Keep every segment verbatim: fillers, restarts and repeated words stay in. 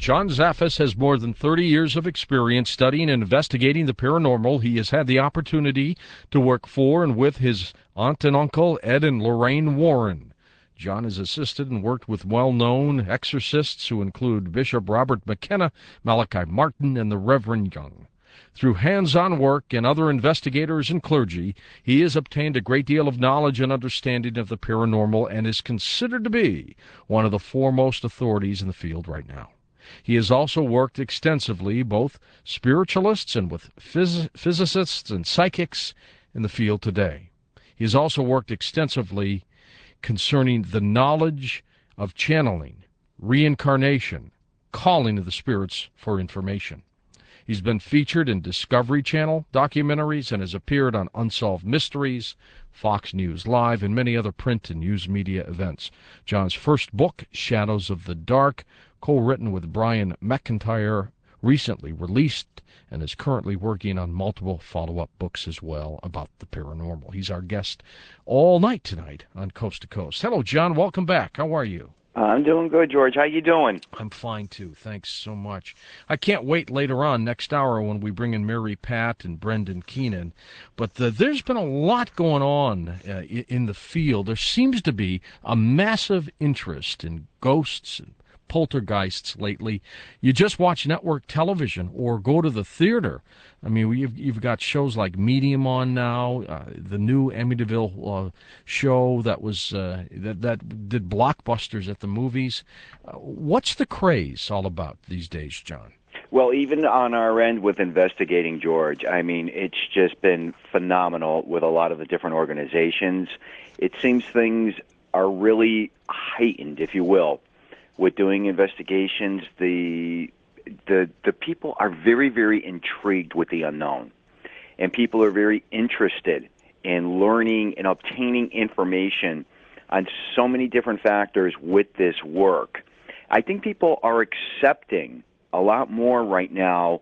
John Zaffis has more than thirty years of experience studying and investigating the paranormal. He has had the opportunity to work for and with his aunt and uncle, Ed and Lorraine Warren. John has assisted and worked with well-known exorcists who include Bishop Robert McKenna, Malachi Martin, and the Reverend Young. Through hands-on work and other investigators and clergy, he has obtained a great deal of knowledge and understanding of the paranormal and is considered to be one of the foremost authorities in the field right now. He has also worked extensively, both spiritualists and with phys- physicists and psychics in the field today. He has also worked extensively concerning the knowledge of channeling, reincarnation, calling of the spirits for information. He's been featured in Discovery Channel documentaries and has appeared on Unsolved Mysteries, Fox News Live, and many other print and news media events. John's first book, Shadows of the Dark, co-written with Brian McIntyre, recently released and is currently working on multiple follow-up books as well about the paranormal. He's our guest all night tonight on Coast to Coast. Hello, John. Welcome back. How are you? I'm doing good, George. How you doing? I'm fine, too. Thanks so much. I can't wait later on next hour when we bring in Mary Pat and Brendan Keenan. But the, there's been a lot going on uh, in the field. There seems to be a massive interest in ghosts and poltergeists lately. You just watch network television or go to the theater. I mean, you've, you've got shows like Medium on now, uh, the new Amityville uh, show that was uh, that that did blockbusters at the movies. Uh, what's the craze all about these days, John? Well, even on our end with investigating, George, I mean, it's just been phenomenal with a lot of the different organizations. It seems things are really heightened, if you will, with doing investigations. The the the people are very, very intrigued with the unknown, and people are very interested in learning and obtaining information on so many different factors with this work. I think people are accepting a lot more right now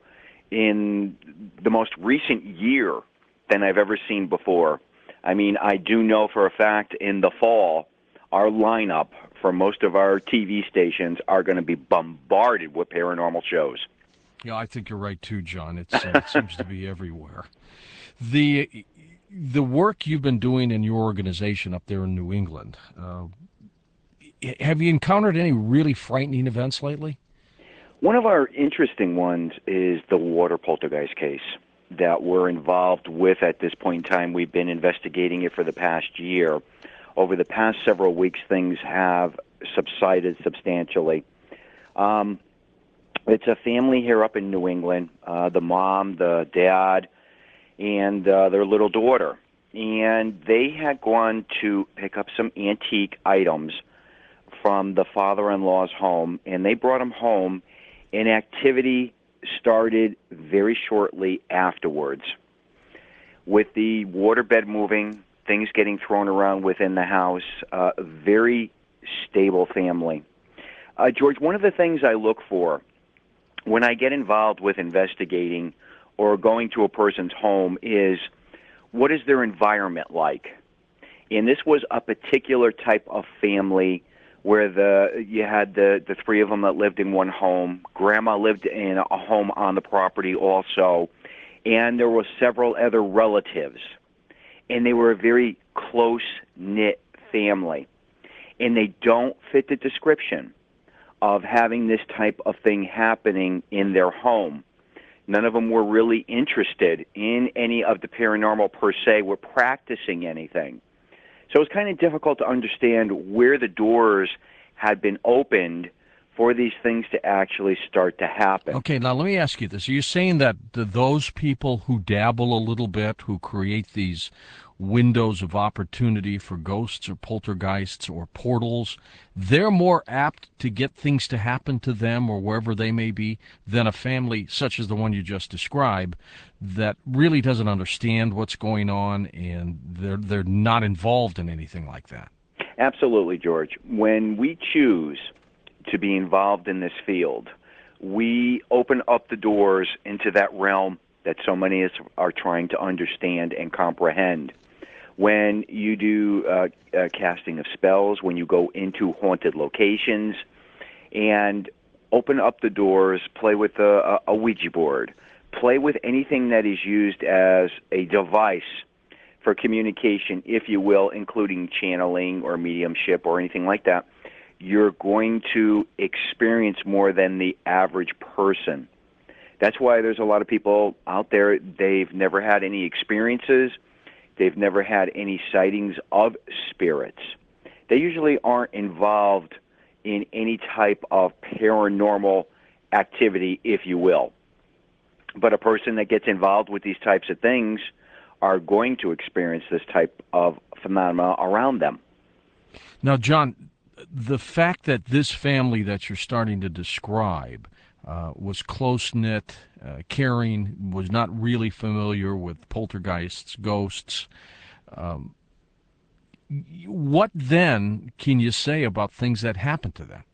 in the most recent year than I've ever seen before. I mean, I do know for a fact in the fall, our lineup for most of our T V stations are going to be bombarded with paranormal shows. Yeah, I think you're right too, John. It's, uh, it seems to be everywhere. The the work you've been doing in your organization up there in New England, uh, have you encountered any really frightening events lately? One of our interesting ones is the water poltergeist case that we're involved with at this point in time. We've been investigating it for the past year. Over the past several weeks, things have subsided substantially. Um, it's a family here up in New England, uh, the mom, the dad, and uh, their little daughter. And they had gone to pick up some antique items from the father-in-law's home, and they brought them home, and activity started very shortly afterwards. With the waterbed moving, things getting thrown around within the house, uh, a very stable family. Uh, George, one of the things I look for when I get involved with investigating or going to a person's home is, what is their environment like? And this was a particular type of family where the you had the, the three of them that lived in one home. Grandma lived in a home on the property also, and there were several other relatives. And they were a very close-knit family. And they don't fit the description of having this type of thing happening in their home. None of them were really interested in any of the paranormal per se, were practicing anything. So it was kind of difficult to understand where the doors had been opened for these things to actually start to happen. Okay, now let me ask you this. Are you saying that the, those people who dabble a little bit, who create these windows of opportunity for ghosts or poltergeists or portals, they're more apt to get things to happen to them or wherever they may be than a family such as the one you just described that really doesn't understand what's going on and they're they're not involved in anything like that? Absolutely, George. When we choose to be involved in this field, we open up the doors into that realm that so many of us are trying to understand and comprehend. When you do uh, uh, casting of spells, when you go into haunted locations, and open up the doors, play with a, a Ouija board, play with anything that is used as a device for communication, if you will, including channeling or mediumship or anything like that, you're going to experience more than the average person. That's why there's a lot of people out there, they've never had any experiences, they've never had any sightings of spirits. They usually aren't involved in any type of paranormal activity, if you will. But a person that gets involved with these types of things are going to experience this type of phenomena around them. Now, John, the fact that this family that you're starting to describe uh, was close-knit, uh, caring, was not really familiar with poltergeists, ghosts, um, what then can you say about things that happen to them?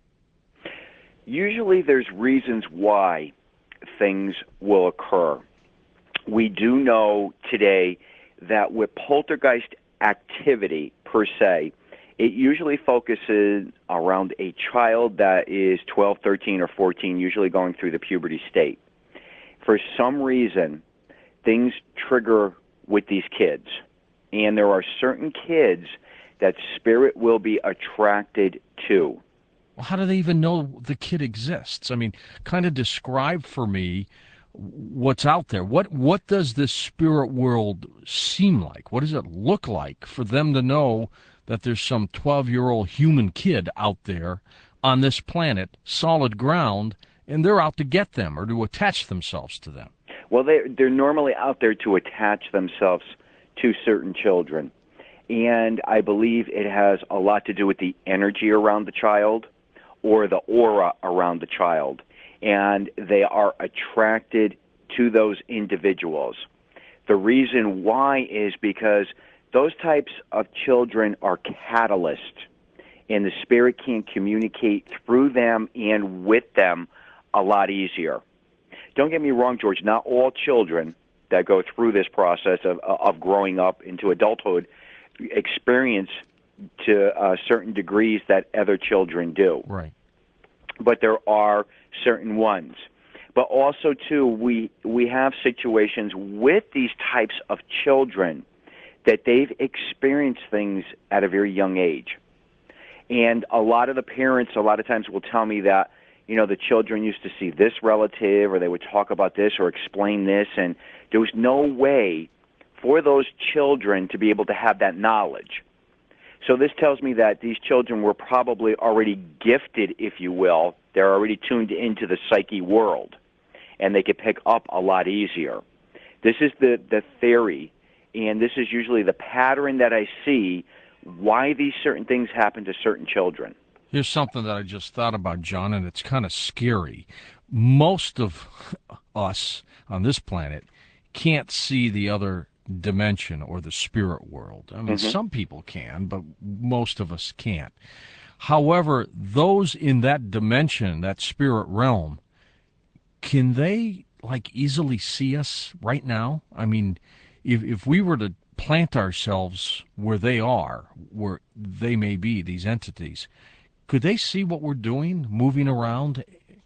Usually there's reasons why things will occur. We do know today that with poltergeist activity per se, it usually focuses around a child that is twelve, thirteen, or fourteen, usually going through the puberty state. For some reason, things trigger with these kids, and there are certain kids that spirit will be attracted to. Well, how do they even know the kid exists? I mean, kind of describe for me what's out there. What what does this spirit world seem like? What does it look like for them to know that there's some twelve-year-old human kid out there on this planet, solid ground, and they're out to get them or to attach themselves to them? Well, they they're normally out there to attach themselves to certain children. And I believe it has a lot to do with the energy around the child or the aura around the child. And they are attracted to those individuals. The reason why is because those types of children are catalysts, and the spirit can communicate through them and with them a lot easier. Don't get me wrong, George, not all children that go through this process of, of growing up into adulthood experience to uh, certain degrees that other children do. Right. But there are certain ones. But also, too, we we have situations with these types of children that they've experienced things at a very young age. And a lot of the parents a lot of times will tell me that, you know, the children used to see this relative, or they would talk about this or explain this, and there was no way for those children to be able to have that knowledge. So this tells me that these children were probably already gifted, if you will. They're already tuned into the psyche world, and they could pick up a lot easier. This is the, the theory, and this is usually the pattern that I see why these certain things happen to certain children. Here's something that I just thought about, John, and it's kind of scary. Most of us on this planet can't see the other dimension or the spirit world. I mean, mm-hmm. Some people can, but most of us can't. However, those in that dimension, that spirit realm, can they like easily see us right now? I mean, if if we were to plant ourselves where they are, where they may be, these entities, could they see what we're doing, moving around?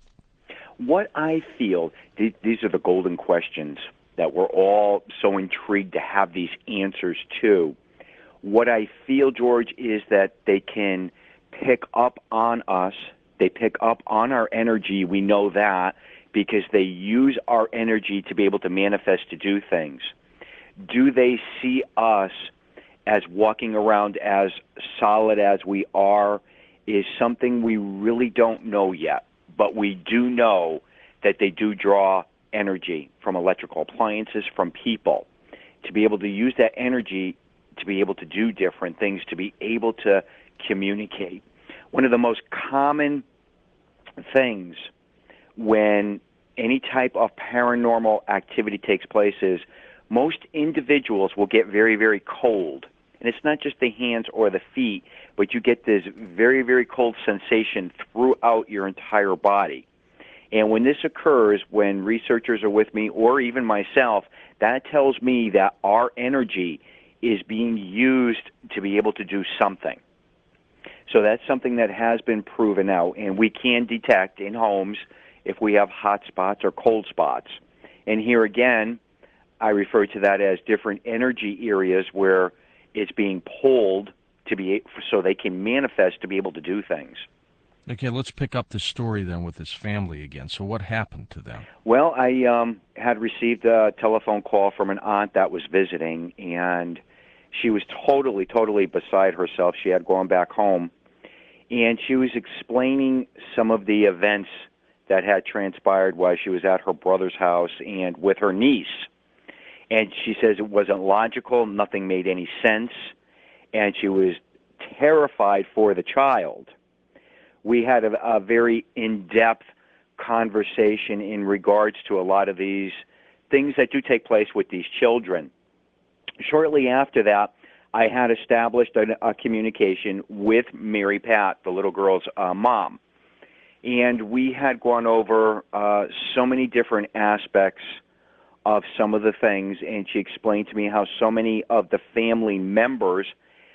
What I feel, th- these are the golden questions that we're all so intrigued to have these answers to. What I feel, George, is that they can pick up on us. They pick up on our energy. We know that because they use our energy to be able to manifest to do things. Do they see us as walking around as solid as we are is something we really don't know yet. But we do know that they do draw energy from electrical appliances, from people, to be able to use that energy to be able to do different things, to be able to communicate. One of the most common things when any type of paranormal activity takes place is most individuals will get very, very cold. And it's not just the hands or the feet, but you get this very, very cold sensation throughout your entire body. And when this occurs, when researchers are with me, or even myself, that tells me that our energy is being used to be able to do something. So that's something that has been proven out, and we can detect in homes if we have hot spots or cold spots. And here again, I refer to that as different energy areas where it's being pulled to be so they can manifest to be able to do things. Okay, let's pick up the story then with this family again. So what happened to them? Well, I um, had received a telephone call from an aunt that was visiting, and she was totally, totally beside herself. She had gone back home, and she was explaining some of the events that had transpired while she was at her brother's house and with her niece. And she says it wasn't logical, nothing made any sense, and she was terrified for the child. We had a, a very in-depth conversation in regards to a lot of these things that do take place with these children. Shortly after that, I had established a, a communication with Mary Pat, the little girl's uh, mom. And we had gone over uh, so many different aspects of some of the things, and she explained to me how so many of the family members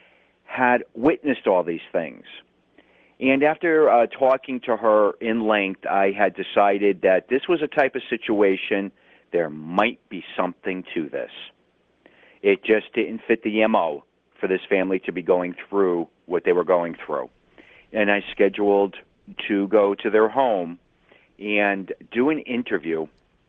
had witnessed all these things. And after uh, talking to her in length, I had decided that this was a type of situation, there might be something to this. It just didn't fit the M O for this family to be going through what they were going through. And I scheduled to go to their home and do an interview.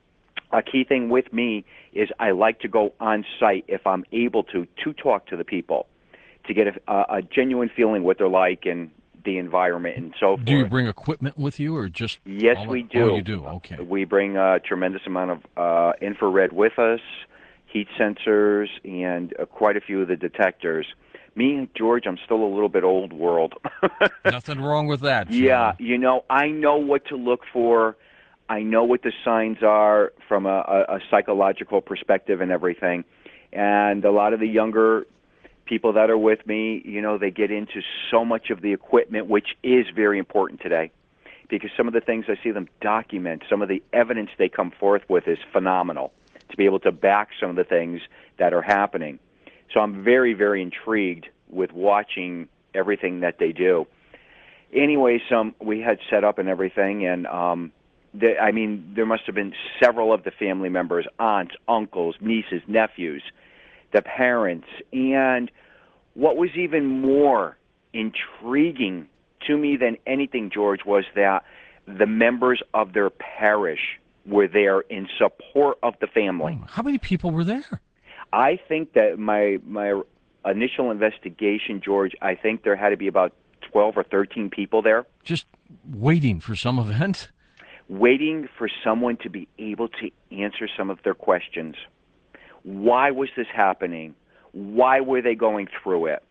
A key thing with me is I like to go on site if I'm able to, to talk to the people, to get a, a genuine feeling what they're like and the environment and so forth. Do you bring equipment with you or just... Yes, all we of, do. Oh, you do, okay. We bring a tremendous amount of uh, infrared with us, heat sensors, and uh, quite a few of the detectors. Me and George, I'm still a little bit old world. Nothing wrong with that, John. Yeah, you know, I know what to look for. I know what the signs are from a, a, a psychological perspective and everything. And a lot of the younger people that are with me, you know, they get into so much of the equipment, which is very important today, because some of the things I see them document, some of the evidence they come forth with is phenomenal to be able to back some of the things that are happening. So I'm very, very intrigued with watching everything that they do. Anyway, some we had set up and everything, and um, the, I mean, there must have been several of the family members, aunts, uncles, nieces, nephews, the parents, and what was even more intriguing to me than anything, George, was that the members of their parish were there in support of the family. Oh, how many people were there? I think that my my initial investigation, George, I think there had to be about twelve or thirteen people there. Just waiting for some event? Waiting for someone to be able to answer some of their questions. Why was this happening? Why were they going through it?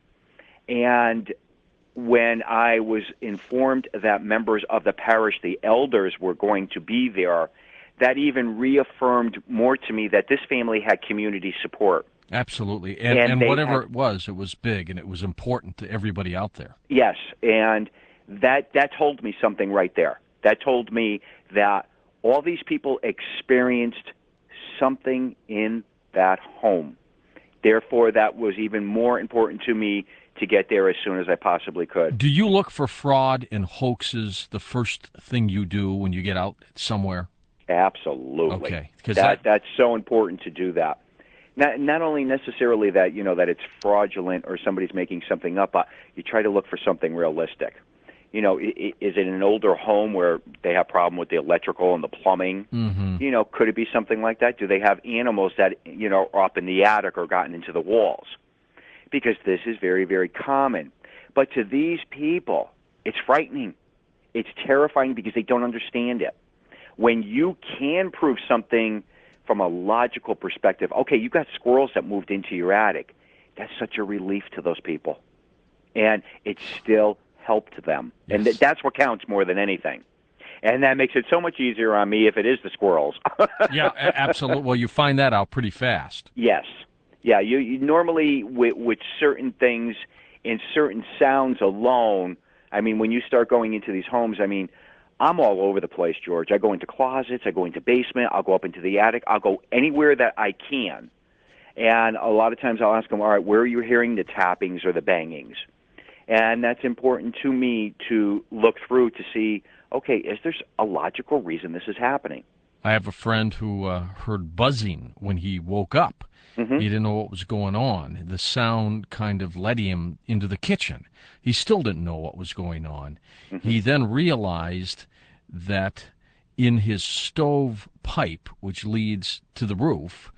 And when I was informed that members of the parish, the elders, were going to be there, that even reaffirmed more to me that this family had community support. Absolutely. And, And and they whatever had- it was, it was big and it was important to everybody out there. Yes, and that that told me something right there. That told me that all these people experienced something in that home. Therefore, that was even more important to me to get there as soon as I possibly could. Do you look for fraud and hoaxes the first thing you do when you get out somewhere? Absolutely. Okay, 'cause that, that- that's so important to do that. Not not only necessarily that, you know, that it's fraudulent or somebody's making something up, but you try to look for something realistic. You know, i- i- is it an older home where they have problem with the electrical and the plumbing? Mm-hmm. You know, could it be something like that? Do they have animals that, you know, are up in the attic or gotten into the walls? Because this is very, very common. But to these people, it's frightening. It's terrifying because they don't understand it. When you can prove something from a logical perspective, okay, you got squirrels that moved into your attic. That's such a relief to those people. And it still helped them. Yes. And th- that's what counts more than anything. And that makes it so much easier on me if it is the squirrels. Yeah, a- absolutely. Well, you find that out pretty fast. Yes. Yeah, you, you normally with, with certain things and certain sounds alone, I mean, when you start going into these homes, I mean, I'm all over the place, George. I go into closets, I go into basement, I'll go up into the attic, I'll go anywhere that I can. And a lot of times I'll ask them, all right, where are you hearing the tappings or the bangings? And that's important to me to look through to see, okay, is there a logical reason this is happening? I have a friend who uh, heard buzzing when he woke up. Mm-hmm. He didn't know what was going on. The sound kind of led him into the kitchen. He still didn't know what was going on. Mm-hmm. He then realized that in his stove pipe, which leads to the roof,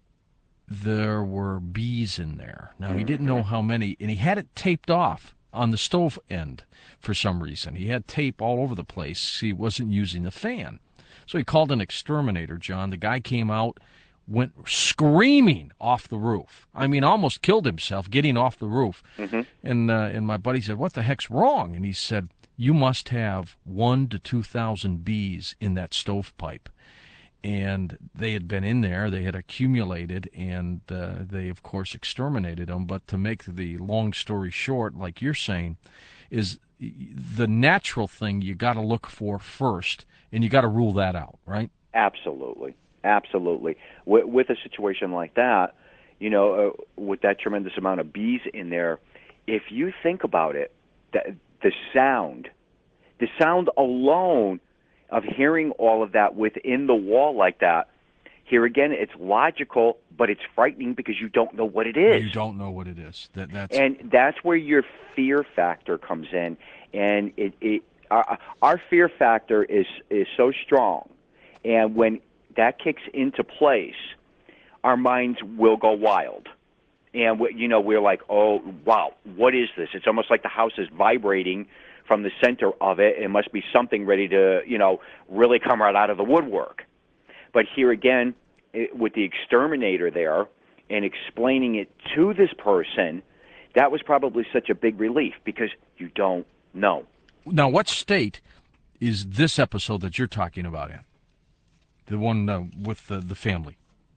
there were bees in there. Now, he didn't know how many, and he had it taped off on the stove end for some reason. He had tape all over the place. He wasn't using the fan. So he called an exterminator, John. The guy came out, went screaming off the roof. I mean, almost killed himself getting off the roof. Mm-hmm. And uh, and my buddy said, "What the heck's wrong?" And he said, "You must have one to two thousand bees in that stovepipe." And they had been in there, they had accumulated, and uh, they, of course, exterminated them. But to make the long story short, like you're saying, is the natural thing you got to look for first, and you got to rule that out, right? Absolutely. Absolutely. With, with a situation like that, you know, uh, with that tremendous amount of bees in there, if you think about it, the, the sound, the sound alone of hearing all of that within the wall like that, here again, it's logical, but it's frightening because you don't know what it is. You don't know what it is. That that's and that's where your fear factor comes in, and it, it our, our fear factor is is so strong, and when that kicks into place, our minds will go wild. And, we, you know, we're like, oh, wow, what is this? It's almost like the house is vibrating from the center of it. It must be something ready to, you know, really come right out of the woodwork. But here again, it, with the exterminator there and explaining it to this person, that was probably such a big relief because you don't know. Now, what state is this episode that you're talking about in? The one uh, with the, the family.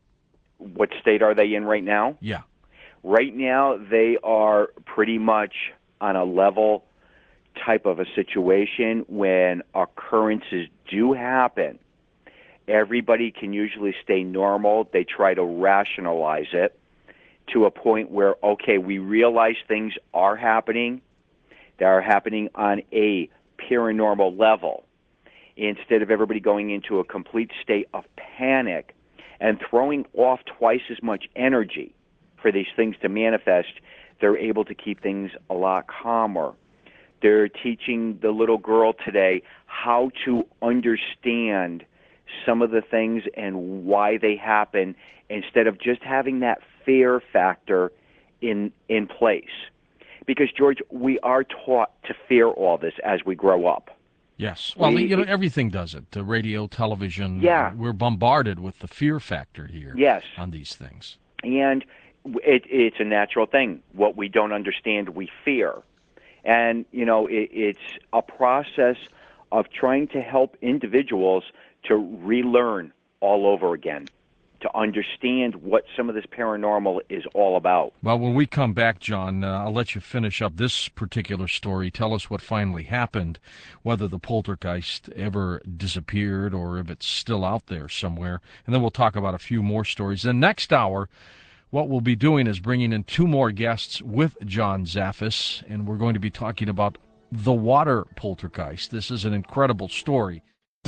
What state are they in right now? Yeah. Right now, they are pretty much on a level type of a situation when occurrences do happen. Everybody can usually stay normal. They try to rationalize it to a point where, okay, we realize things are happening. They are happening on a paranormal level. Instead of everybody going into a complete state of panic and throwing off twice as much energy for these things to manifest, they're able to keep things a lot calmer. They're teaching the little girl today how to understand some of the things and why they happen instead of just having that fear factor in in place. Because, George, we are taught to fear all this as we grow up. Yes. Well, we, you know, everything does it. The radio, television. Yeah. We're bombarded with the fear factor here. Yes. On these things. And it, it's a natural thing. What we don't understand, we fear. And, you know, it, it's a process of trying to help individuals to relearn all over again, to understand what some of this paranormal is all about. Well, when we come back, John, uh, I'll let you finish up this particular story. Tell us what finally happened, whether the poltergeist ever disappeared or if it's still out there somewhere. And then we'll talk about a few more stories. Then next hour, what we'll be doing is bringing in two more guests with John Zaffis, and we're going to be talking about the water poltergeist. This is an incredible story.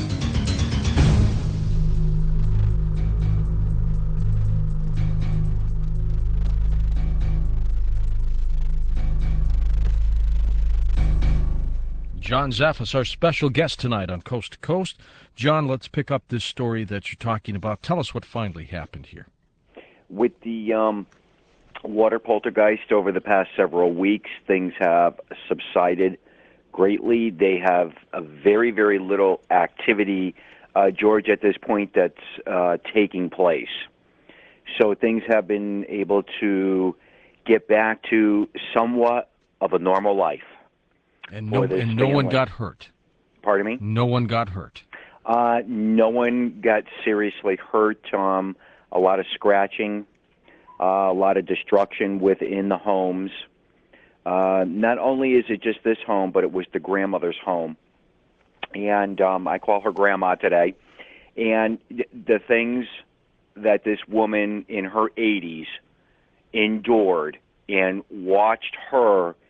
John Zaffis, our special guest tonight on Coast to Coast. John, let's pick up this story that you're talking about. Tell us what finally happened here. With the um, water poltergeist over the past several weeks, things have subsided greatly. They have a very, very little activity, uh, George, at this point that's uh, taking place. So things have been able to get back to somewhat of a normal life. And no, and no one got hurt. Pardon me? No one got hurt. Uh, no one got seriously hurt. Um, a lot of scratching, uh, a lot of destruction within the homes. Uh, not only is it just this home, but it was the grandmother's home. And um, I call her Grandma today. And th- the things that this woman in her eighties endured and watched her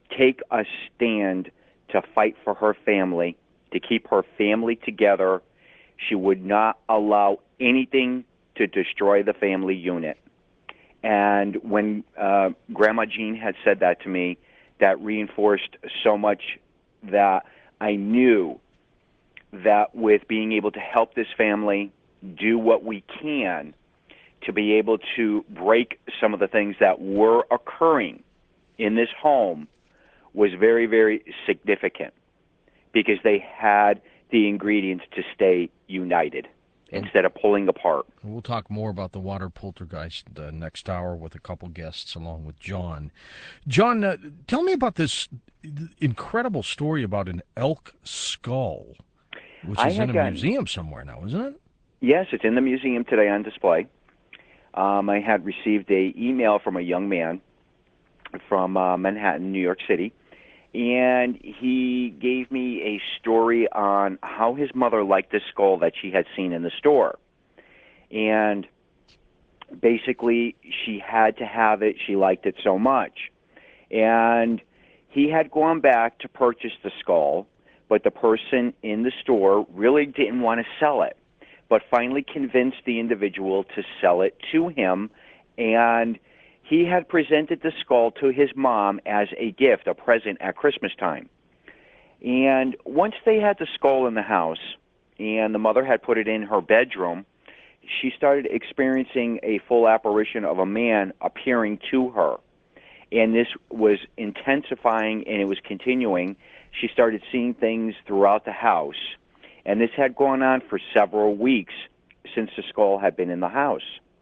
take a stand to fight for her family, to keep her family together. She would not allow anything to destroy the family unit. And when uh, Grandma Jean had said that to me, that reinforced so much that I knew that with being able to help this family do what we can to be able to break some of the things that were occurring in this home was very, very significant, because they had the ingredients to stay united instead of pulling apart. We'll talk more about the water poltergeist the next hour with a couple guests along with John. John, uh, tell me about this incredible story about an elk skull, which I is in had a gotten- museum somewhere now, isn't it? Yes, it's in the museum today on display. Um, I had received a email from a young man from uh, Manhattan, New York City, and he gave me a story on how his mother liked this skull that she had seen in the store. And basically, she had to have it. She liked it so much. And he had gone back to purchase the skull, but the person in the store really didn't want to sell it, but finally convinced the individual to sell it to him. And he had presented the skull to his mom as a gift, a present at Christmas time. And once they had the skull in the house and the mother had put it in her bedroom, she started experiencing a full apparition of a man appearing to her. And this was intensifying and it was continuing. She started seeing things throughout the house. And this had gone on for several weeks since the skull had been in the house.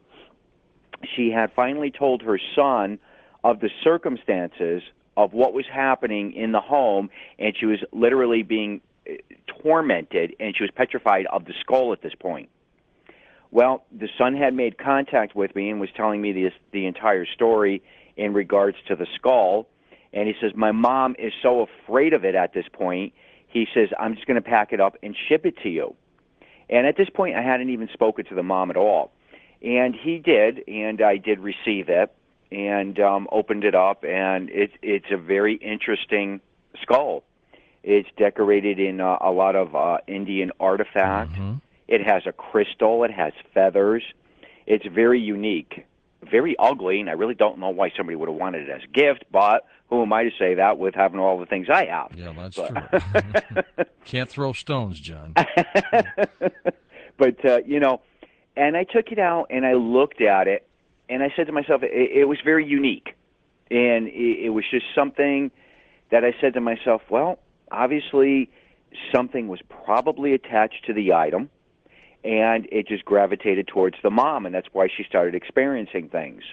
She had finally told her son of the circumstances of what was happening in the home, and she was literally being tormented, and she was petrified of the skull at this point. Well, the son had made contact with me and was telling me the, the entire story in regards to the skull, and he says, my mom is so afraid of it at this point. He says, I'm just going to pack it up and ship it to you. And at this point, I hadn't even spoken to the mom at all. And he did, and I did receive it and um, opened it up, and it, it's a very interesting skull. It's decorated in uh, a lot of uh, Indian artifact. Mm-hmm. It has a crystal. It has feathers. It's very unique, very ugly, and I really don't know why somebody would have wanted it as a gift, but who am I to say that with having all the things I have? Yeah, that's but. true. Can't throw stones, John. But, uh, you know, and I took it out and I looked at it, and I said to myself, it, it was very unique. And it, it was just something that I said to myself, well, obviously something was probably attached to the item, and it just gravitated towards the mom, and that's why she started experiencing things.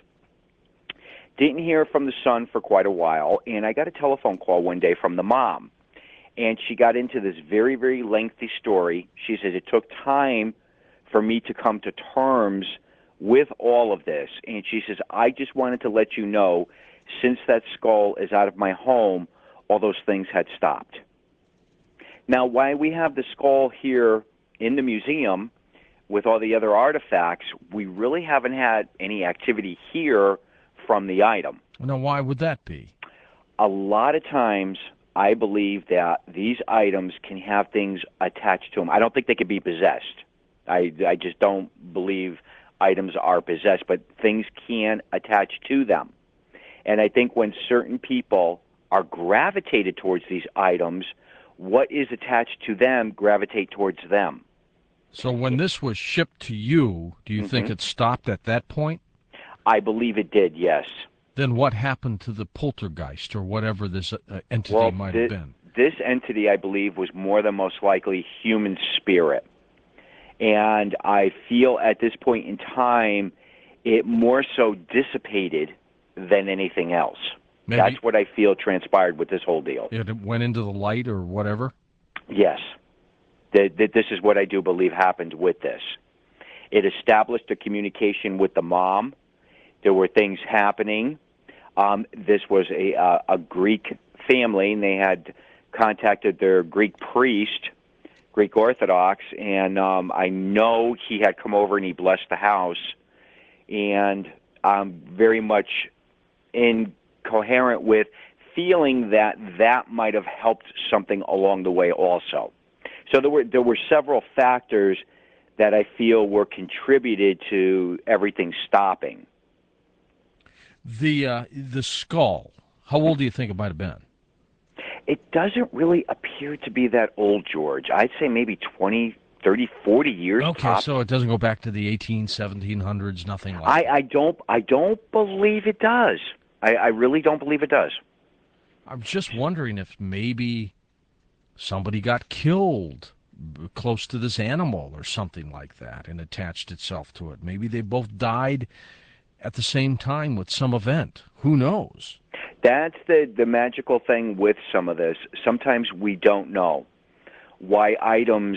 Didn't hear from the son for quite a while, and I got a telephone call one day from the mom, and she got into this very, very lengthy story. She says it took time for me to come to terms with all of this, and she says, I just wanted to let you know, since that skull is out of my home, all those things had stopped. Now, why we have the skull here in the museum with all the other artifacts, we really haven't had any activity here from the item. Now, why would that be? A lot of times, I believe that these items can have things attached to them. I don't think they could be possessed. I, I just don't believe items are possessed, but things can attach to them. And I think when certain people are gravitated towards these items, what is attached to them gravitate towards them. So when this was shipped to you, do you mm-hmm. think it stopped at that point? I believe it did, yes. Then what happened to the poltergeist or whatever this uh, entity well, might th- have been? This entity, I believe, was more than most likely human spirit. And I feel at this point in time, it more so dissipated than anything else. Maybe that's what I feel transpired with this whole deal. It went into the light or whatever? Yes. That, that this is what I do believe happened with this. It established a communication with the mom. There were things happening. Um, this was a, uh, a Greek family, and they had contacted their Greek priest, Greek Orthodox, and um, I know he had come over and he blessed the house, and I'm very much incoherent with feeling that that might have helped something along the way also. So there were there were several factors that I feel were contributed to everything stopping. The uh, the skull, how old do you think it might have been? It doesn't really appear to be that old, George. I'd say maybe twenty, thirty, forty years. Okay, tops. so it doesn't go back to the eighteen, seventeen hundreds, nothing like I, that. I don't I don't believe it does. I, I really don't believe it does. I'm just wondering if maybe somebody got killed close to this animal or something like that and attached itself to it. Maybe they both died at the same time with some event. Who knows? That's the, the magical thing with some of this. Sometimes we don't know why items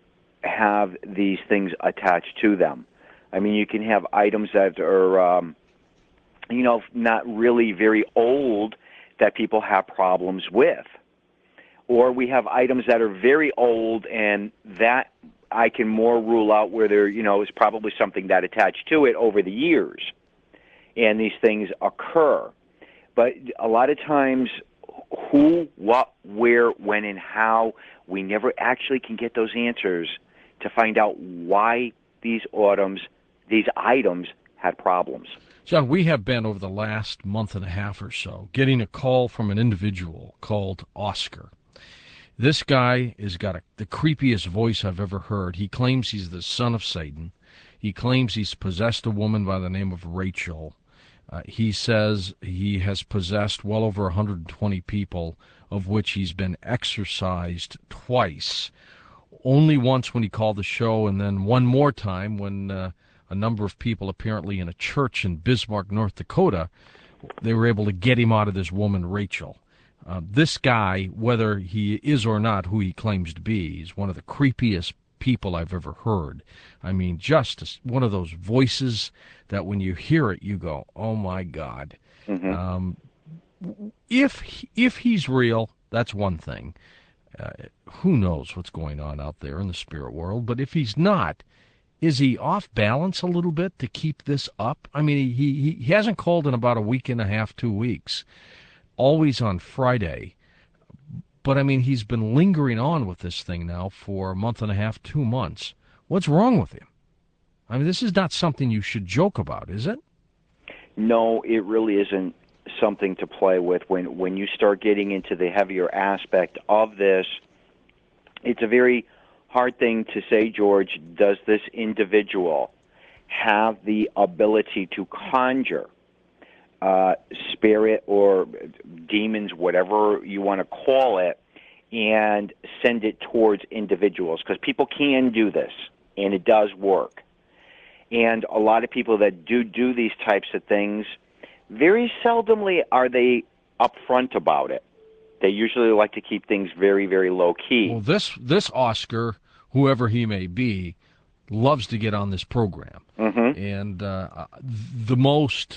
have these things attached to them. I mean, you can have items that are, um, you know, not really very old that people have problems with. Or we have items that are very old, and that I can more rule out where there, you know, is probably something that attached to it over the years. And these things occur. But a lot of times, who, what, where, when, and how, we never actually can get those answers to find out why these items, these items had problems. John, we have been over the last month and a half or so getting a call from an individual called Oscar. This guy has got a, the creepiest voice I've ever heard. He claims he's the son of Satan. He claims he's possessed a woman by the name of Rachel. Uh, he says he has possessed well over one hundred twenty people, of which he's been exorcised twice. Only once when he called the show, and then one more time when uh, a number of people apparently in a church in Bismarck, North Dakota, they were able to get him out of this woman, Rachel. Uh, this guy, whether he is or not who he claims to be, is one of the creepiest people I've ever heard. I mean, just one of those voices that when you hear it, you go, oh, my God. Mm-hmm. Um, if, if he's real, that's one thing. Uh, who knows what's going on out there in the spirit world? But if he's not, is he off balance a little bit to keep this up? I mean, he, he, he hasn't called in about a week and a half, two weeks, always on Friday. But, I mean, he's been lingering on with this thing now for a month and a half, two months. What's wrong with him? I mean, this is not something you should joke about, is it? No, it really isn't something to play with. When, when you start getting into the heavier aspect of this, it's a very hard thing to say, George. Does this individual have the ability to conjure uh, spirit or demons, whatever you want to call it, and send it towards individuals? Because people can do this, and it does work. And a lot of people that do do these types of things, very seldomly are they upfront about it. They usually like to keep things very, very low-key. Well, this this Oscar, whoever he may be, loves to get on this program. Mm-hmm. And uh, the most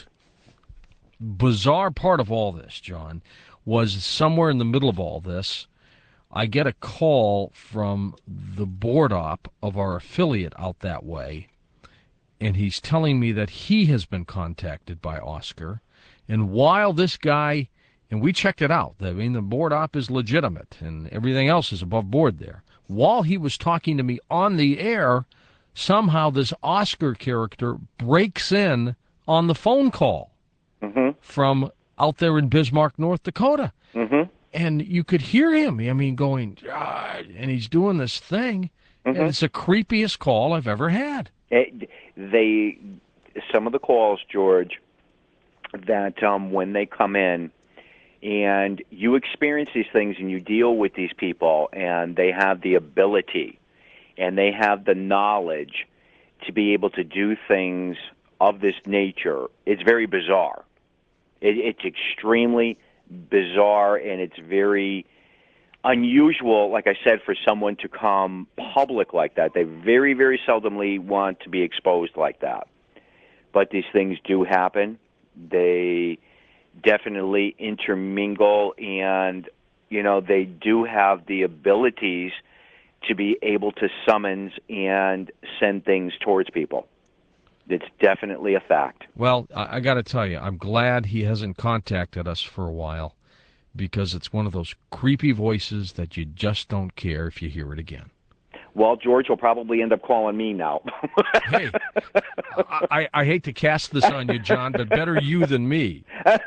bizarre part of all this, John, was somewhere in the middle of all this, I get a call from the board op of our affiliate out that way, and he's telling me that he has been contacted by Oscar. And while this guy, and we checked it out, I mean, the board op is legitimate, and everything else is above board there. While he was talking to me on the air, somehow this Oscar character breaks in on the phone call Mm-hmm. from out there in Bismarck, North Dakota. Mm-hmm. And you could hear him, I mean, going, ah, and he's doing this thing, Mm-hmm. and it's the creepiest call I've ever had. It, they, some of the calls, George, that um, when they come in and you experience these things and you deal with these people and they have the ability and they have the knowledge to be able to do things of this nature, it's very bizarre. It, it's extremely bizarre, and it's very unusual, like I said, for someone to come public like that. They very, very seldomly want to be exposed like that. But these things do happen. They definitely intermingle, and, you know, they do have the abilities to be able to summons and send things towards people. It's definitely a fact. Well, I, I got to tell you, I'm glad he hasn't contacted us for a while, because it's one of those creepy voices that you just don't care if you hear it again. Well, George will probably end up calling me now. Hey, I, I hate to cast this on you, John, but better you than me.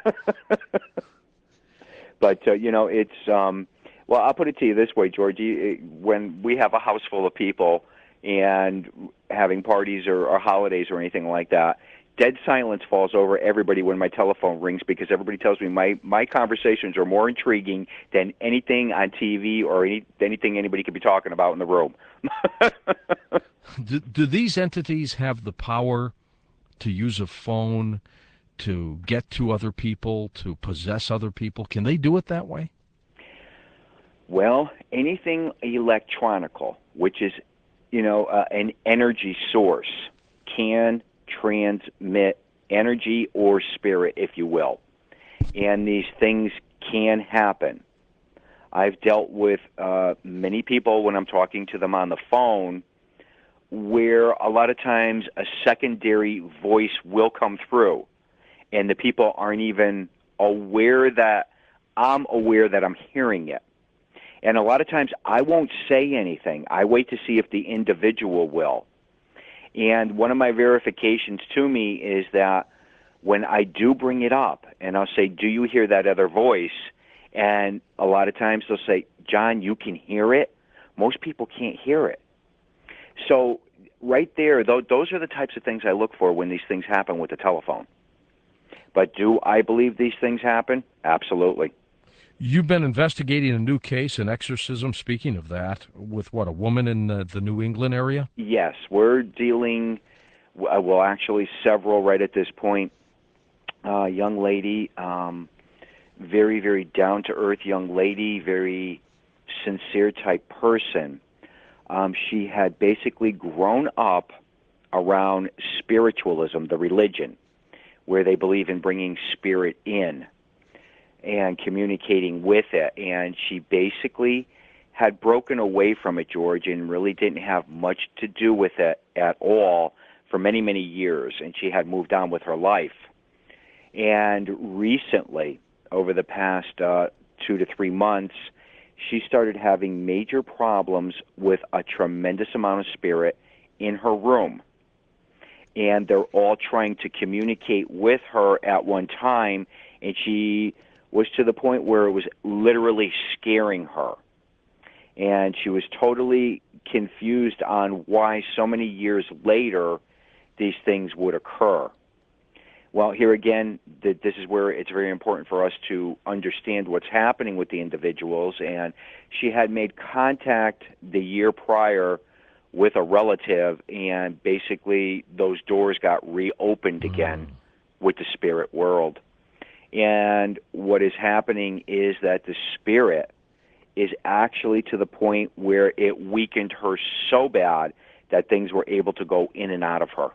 But, uh, you know, it's, um, well, I'll put it to you this way, George. You, when we have a house full of people and having parties or, or holidays or anything like that, dead silence falls over everybody when my telephone rings because everybody tells me my, my conversations are more intriguing than anything on T V or any, anything anybody could be talking about in the room. do, do these entities have the power to use a phone to get to other people, to possess other people? Can they do it that way? Well, anything electronical, which is, you know, uh, an energy source, can transmit energy or spirit, if you will. And these things can happen. I've dealt with uh, many people when I'm talking to them on the phone where a lot of times a secondary voice will come through and the people aren't even aware that I'm aware that I'm hearing it. And a lot of times I won't say anything. I wait to see if the individual will. And one of my verifications to me is that when I do bring it up and I'll say, do you hear that other voice? And a lot of times they'll say, John, you can hear it. Most people can't hear it. So right there, those are the types of things I look for when these things happen with the telephone. But do I believe these things happen? Absolutely. You've been investigating a new case, an exorcism, speaking of that, with what, a woman in the, the New England area? Yes, we're dealing, well, actually several right at this point. A uh, young lady, um, very, very down-to-earth young lady, very sincere type person. Um, she had basically grown up around spiritualism, the religion, where they believe in bringing spirit in and communicating with it. And she basically had broken away from it, George, and really didn't have much to do with it at all for many, many years. And she had moved on with her life. And recently, over the past uh, two to three months, she started having major problems with a tremendous amount of spirit in her room. And they're all trying to communicate with her at one time, and she was to the point where it was literally scaring her. And she was totally confused on why so many years later these things would occur. Well, here again, th- this is where it's very important for us to understand what's happening with the individuals. And she had made contact the year prior with a relative, and basically those doors got reopened again mm. with the spirit world. And what is happening is that the spirit is actually to the point where it weakened her so bad that things were able to go in and out of her.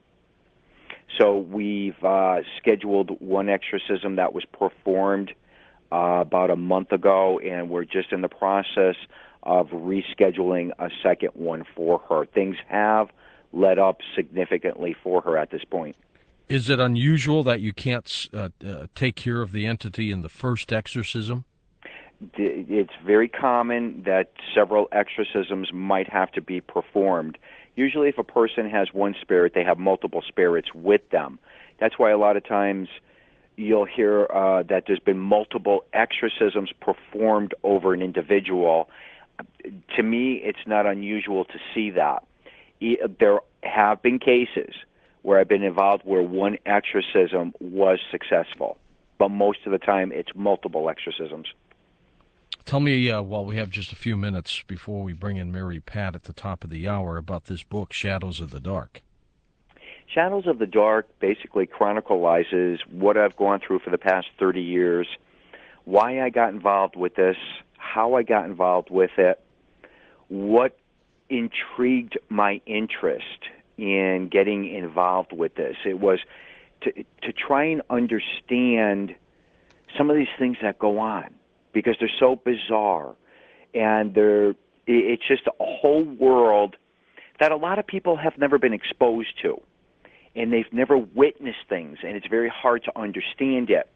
So we've uh, scheduled one exorcism that was performed uh, about a month ago, and we're just in the process of rescheduling a second one for her. Things have let up significantly for her at this point. Is it unusual that you can't uh, uh, take care of the entity in the first exorcism? It's very common that several exorcisms might have to be performed. Usually if a person has one spirit, they have multiple spirits with them. That's why a lot of times you'll hear uh, that there's been multiple exorcisms performed over an individual. To me, it's not unusual to see that. There have been cases where I've been involved where one exorcism was successful, but most of the time it's multiple exorcisms. Tell me, uh, while we have just a few minutes before we bring in Mary Pat at the top of the hour, about this book, Shadows of the Dark. Shadows of the Dark basically chronicalizes what I've gone through for the past thirty years, why I got involved with this, how I got involved with it, what intrigued my interest in getting involved with this. It was to to try and understand some of these things that go on, because they're so bizarre, and they're it's just a whole world that a lot of people have never been exposed to, and they've never witnessed things, and it's very hard to understand it.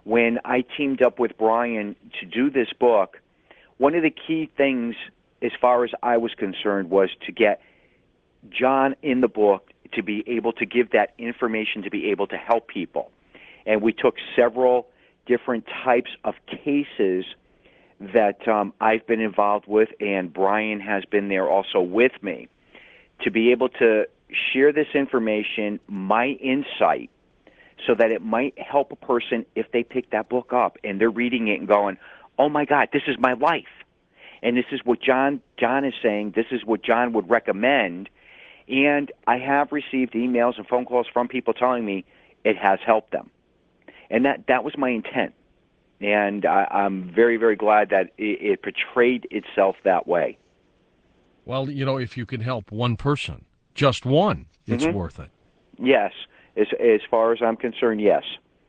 when I teamed up with Brian to do this book, one of the key things, as far as I was concerned, was to get John in the book to be able to give that information, to be able to help people. And we took several different types of cases that um, I've been involved with, and Brian has been there also with me, to be able to share this information, my insight, so that it might help a person if they pick that book up and they're reading it and going, oh my God, this is my life. And this is what John John is saying, this is what John would recommend. And I have received emails and phone calls from people telling me it has helped them. And that, that was my intent. And I, I'm very, very glad that it, it portrayed itself that way. Well, you know, if you can help one person, just one, it's mm-hmm. worth it. Yes. As, as far as I'm concerned, yes.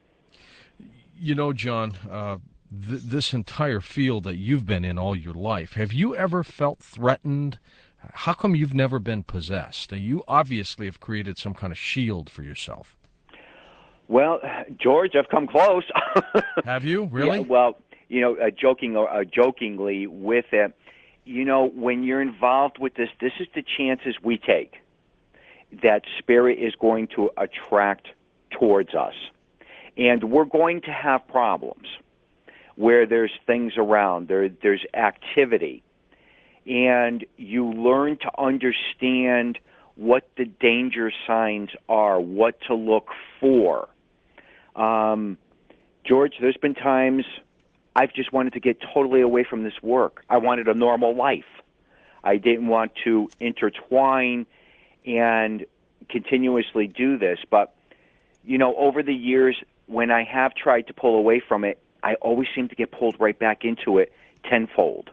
You know, John, uh, th- this entire field that you've been in all your life, have you ever felt threatened? How come you've never been possessed? You obviously have created some kind of shield for yourself. Well, George, I've come close. Have you? Really? Yeah, well, you know, uh, joking, uh, jokingly with it, you know, when you're involved with this, this is the chances we take that spirit is going to attract towards us. And we're going to have problems where there's things around, there, there's activity. And you learn to understand what the danger signs are, what to look for. Um, George, there's been times I've just wanted to get totally away from this work. I wanted a normal life. I didn't want to intertwine and continuously do this. But, you know, over the years, when I have tried to pull away from it, I always seem to get pulled right back into it tenfold.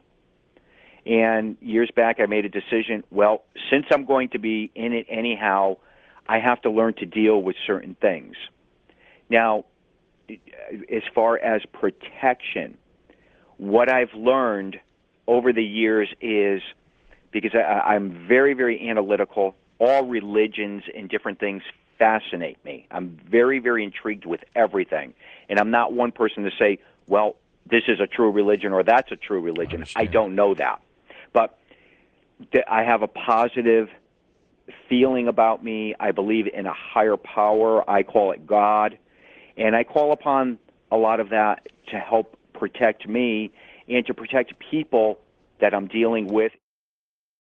And years back, I made a decision, well, since I'm going to be in it anyhow, I have to learn to deal with certain things. Now, as far as protection, what I've learned over the years is, because I, I'm very, very analytical, all religions and different things fascinate me. I'm very, very intrigued with everything. And I'm not one person to say, well, this is a true religion or that's a true religion. I, I don't know that. But th- I have a positive feeling about me. I believe in a higher power. I call it God. And I call upon a lot of that to help protect me and to protect people that I'm dealing with